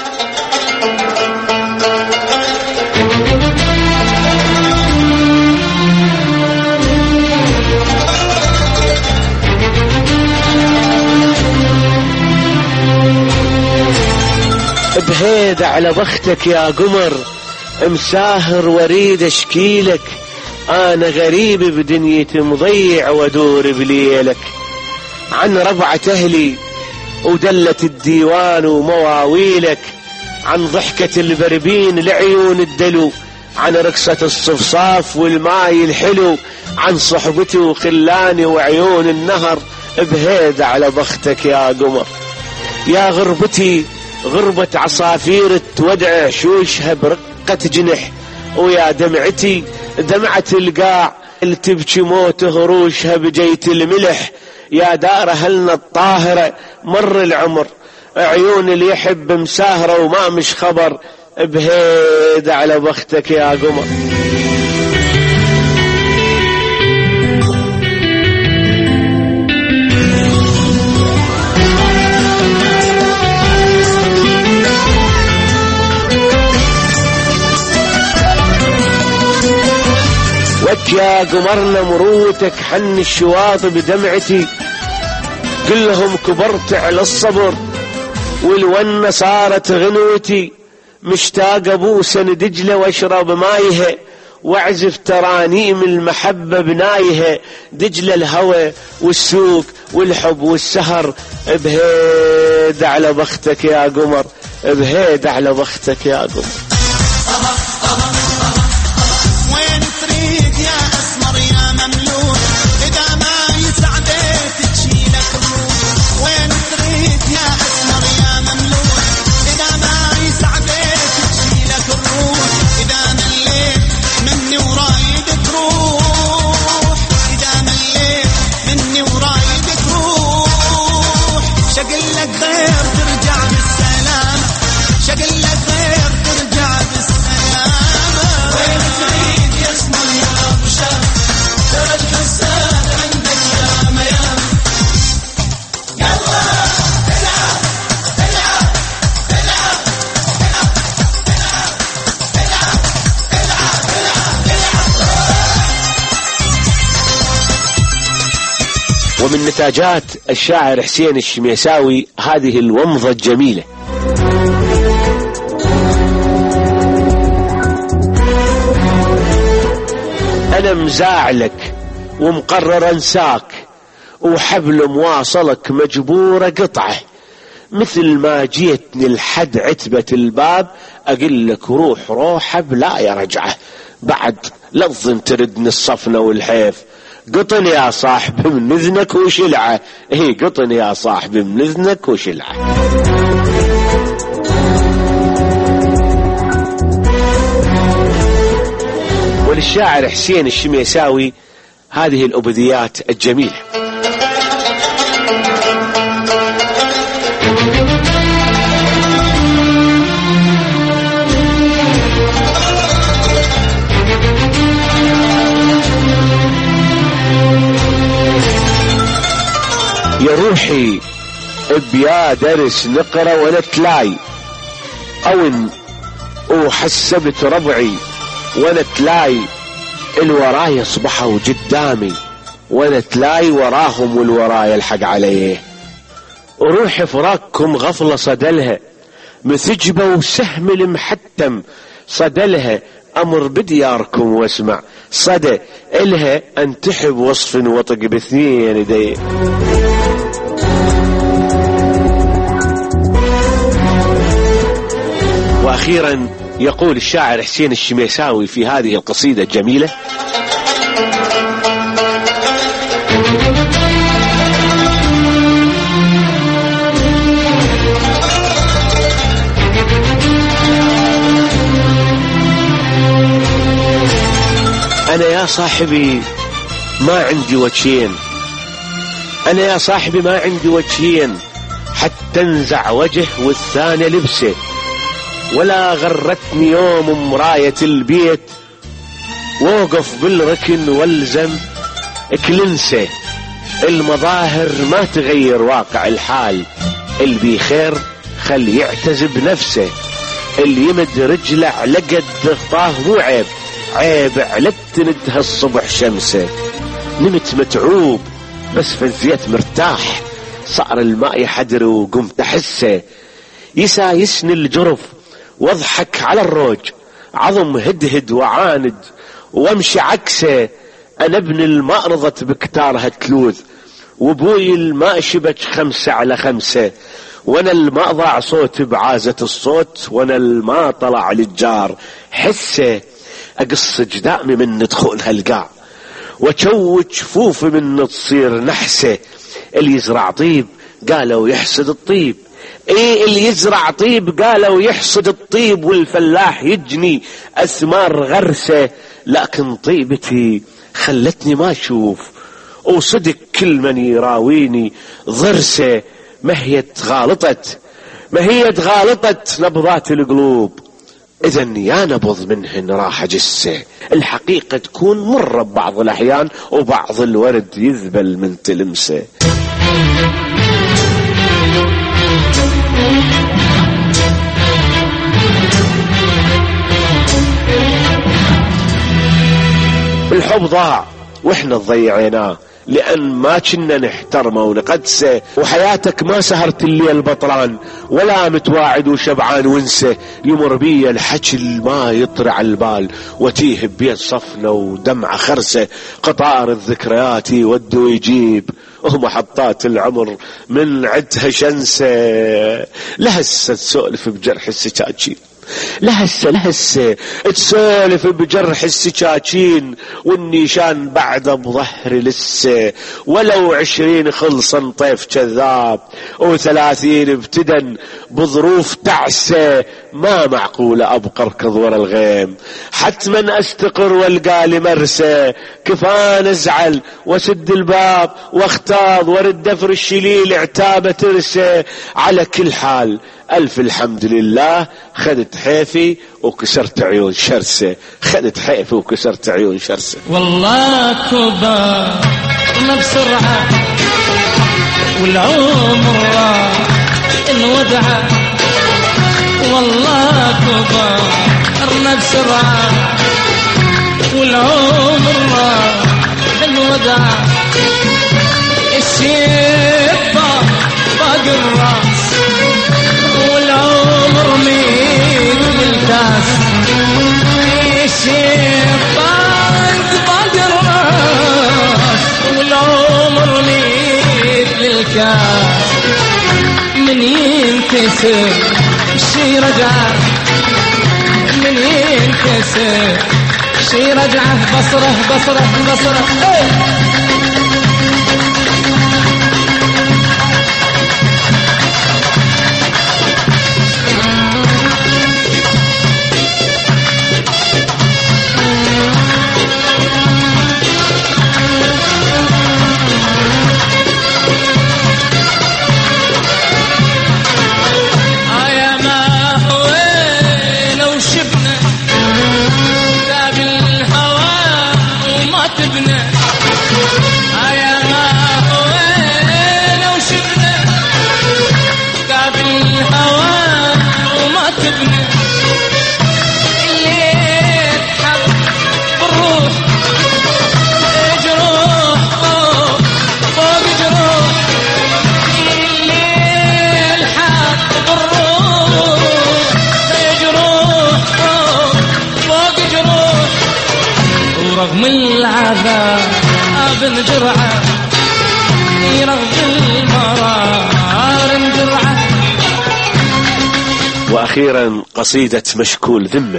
بهيد على بختك يا قمر، مساهر وريد اشكيلك، انا غريب بدنيتي مضيع وادور بليلك. عن ربعة أهلي ودلة الديوان ومواويلك، عن ضحكة البربين لعيون الدلو، عن رقصة الصفصاف والماي الحلو، عن صحبتي وخلاني وعيون النهر. بهيد على بختك يا قمر. يا غربتي غربة عصافير تودع شوشها برقة جنح، ويا دمعتي دمعة القاع اللي تبكي موت هروشها بجيت الملح. يا دار أهلنا الطاهرة مر العمر، عيون اللي يحب مساهرة وما مش خبر. بهيد على بختك يا قمر. وك يا قمرنا مروتك حن الشواطئ بدمعتي، كلهم كبرت على الصبر والونة صارت غنوتي. مشتاق ابوسن دجلة واشرب مايها، واعزف ترانيم المحبة بنايها. دجلة الهوى والسوق والحب والسهر. بهيد على بختك يا قمر. بهيد على بختك يا قمر. وراي ومن نتاجات الشاعر حسين الشميساوي هذه الومضة الجميلة: أنا مزاعلك ومقرر أنساك، وحبل مواصلك مجبورة قطعه، مثل ما جيتني لحد عتبة الباب أقول لك روح روح بلا يرجعه، بعد لا تظن تردني الصفنة والحيف، قطن يا صاحبي من إذنك وشلعه، إيه قطن يا صاحبي من إذنك وشلعه. وللشاعر حسين الشميساوي هذه الأبديات الجميلة: يا روحي بيا درس نقرا ونتلاي، او ان وحسبت ربعي ونتلاي، الورايا صبحوا قدامي ونتلاي وراهم والورايا الحق عليه، وروح فراقكم غفلة صدلها، مثجبة وسهم المحتم صدلها، امر بدياركم واسمع صدى الها، انتحب وصف وطق باثنين يديه. واخيرا يقول الشاعر حسين الشميساوي في هذه القصيدة الجميلة: أنا يا صاحبي ما عندي وجهين، أنا يا صاحبي ما عندي وجهين، حتى انزع وجه والثاني لبسه، ولا غرتني يوم مراية البيت، ووقف بالركن والزم كلنسه، المظاهر ما تغير واقع الحال، اللي بخير خل يعتز بنفسه، اللي يمد رجله على قد غطاه مو عيب، عيب على تندها الصبح شمسه، نمت متعوب بس فزيت مرتاح، صار الماء يحدر وقمت احسه، يسايسني الجرف واضحك على الروج، عظم هدهد وعاند وامشي عكسه، انا ابن الماء رضت بكتارها تلوذ، وابوي الماء شبك خمسة على خمسة، وانا الماء ضاع صوت بعازة الصوت، وانا الماء طلع للجار حسه، اقص جدامي من دخول هالقاع، وشوج جفوفي من تصير نحسه، اللي يزرع طيب قالوا يحسد الطيب، ايه اللي يزرع طيب قالوا يحصد الطيب، والفلاح يجني اثمار غرسه، لكن طيبتي خلتني ما اشوف، وصدق كل من يراويني ضرسه، ما هي تغالطت ما هي تغالطت نبضات القلوب، اذا يا نبض منهن راح جسه، الحقيقة تكون مرة ببعض الاحيان، وبعض الورد يذبل من تلمسه. الحب ضاع واحنا ضيعيناه، لأن ما كنا نحترمه ونقدسه، وحياتك ما سهرت الليل بطلان، ولا متواعد وشبعان ونسه، يمر بي الحكي ما يطرع البال، وتيه بين صفنة ودمعة خرسة، قطار الذكريات يود ويجيب، ومحطات العمر من عدها شنسة، لهسه تسولف بجرح السكاكين، لهسه لهسه تسولف بجرح السكاكين، والنيشان بعده بظهري لسه، ولو عشرين خلصا طيف كذاب، وثلاثين ابتدن بظروف تعسة، ما معقولة ابقى اركض ورا الغيم، حتما استقر والقالي مرسى، كفان ازعل وسد الباب واختاض ورد دفر الشليل عتابة ترسى، على كل حال ألف الحمد لله، خدت حيفي وكسرت عيون شرسة، خدت حيفي وكسرت عيون شرسة. والله كبرنا بسرعة والعمر انودع، والله كبرنا بسرعة والعمر انودع، الكاس من ينكسر شي رجعه من ينكسر شي رجعه بصره بصره بصره رغم العذاب نجرعه رغم المرار نجرعه. وأخيرا قصيدة مشكول ذمه.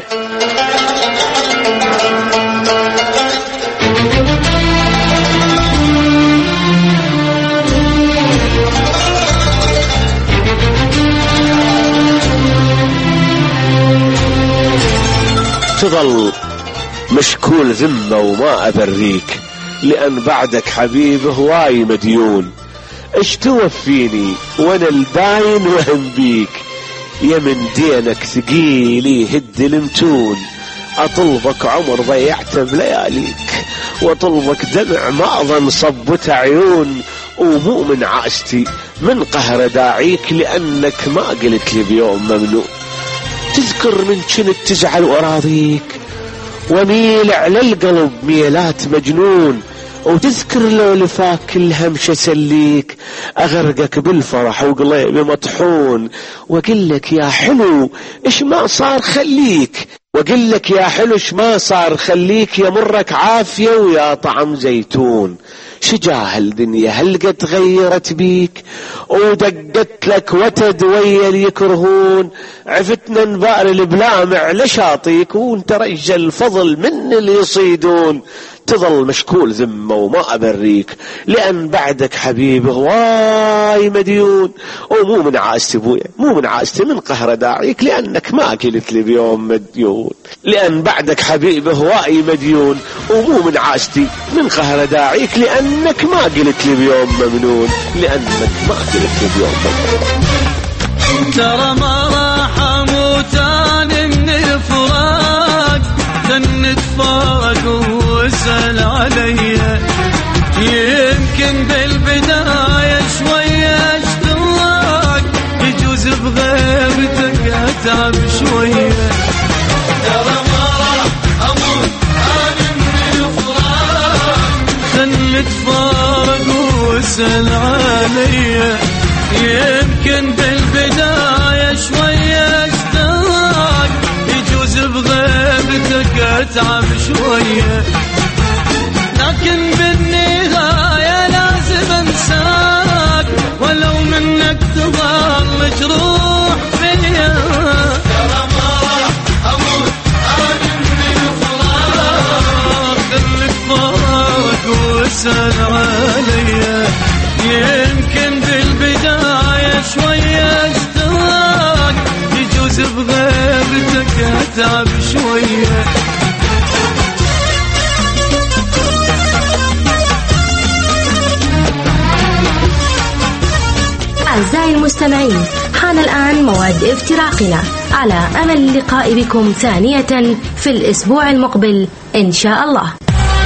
تظل مشكول ذمة وما أبريك لأن بعدك حبيب هواي مديون. اش توفيني وانا الباين وهم بيك يا من دينك ثقيلي هد المتون. اطلبك عمر ضيعته بلياليك واطلبك دمع ما اظن صبت عيون. ومو من عاستي من قهر داعيك لانك ما قلت لي بيوم ممنون. تذكر من كنت تزعل وراضيك وميل على القلب ميلات مجنون. وتذكر لو لفاك كل همشة سليك أغرقك بالفرح وقلبي مطحون. وقلك يا حلو إش ما صار خليك وقلك يا حلو إش ما صار خليك يا مرك عافية ويا طعم زيتون. شجاه الدنيا هل قد تغيرت بيك ودقت لك وتد ويا اليكرهون. عفتنا نبار البلامع لشاطيك وانت رجل الفضل من اللي يصيدون. تظل مشكول ذمة وما أبريك لأن بعدك حبيب هواي مديون. ومو من عاستي بويا مو من عاستي من قهر داعيك لأنك ما قلت لي بيوم مديون. لأن بعدك حبيب هواي مديون ومو من عاستي من قهر داعيك لأنك ما قلت لي بيوم ممنون. لأنك ما قلت لي بيوم ممنون. ترى ما راح أموتان من الفراق نتفارق واسأل عليا. يمكن بالبداية شوية اشتراك يجوز بغيبتك اتعب شوية. ترى ما راح اموت انا من الفراق نتفارق واسأل عليا. يمكن بالبداية شوية اشتراك يجوز بغيبتك اتعب شوية. لكن بالنهاية لازم انساك ولو منك تظل مجروح فيا. ترى ما راح اموت انا من الفراق خليك فراق واسأل عليا. يمكن بالبداية شوية اشتراك يجوز بغيبتك اتعب شوية. أعزائي المستمعين حان الآن موعد افتراقنا على أمل اللقاء بكم ثانية في الأسبوع المقبل إن شاء الله.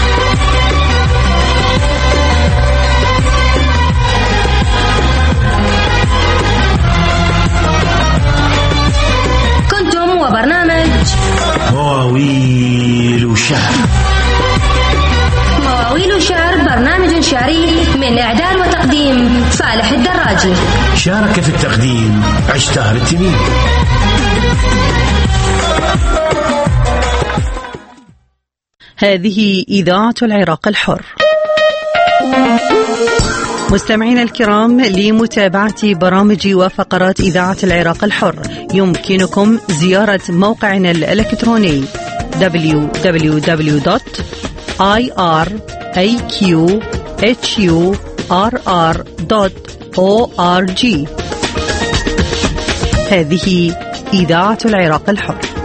كنتم وبرنامج مواويل وشعر. مواويل وشعر برنامج شعري من إعداد وتقديم فالح الدراجي. شارك في التقديم عشتار التميمي. هذه إذاعة العراق الحر. مستمعينا الكرام، لمتابعة برامج وفقرات إذاعة العراق الحر يمكنكم زيارة موقعنا الإلكتروني دبليو دبليو دبليو دوت آي آر إيه كيو إتش يو آر آر دوت أو آر جي. هذه إذاعة العراق الحر.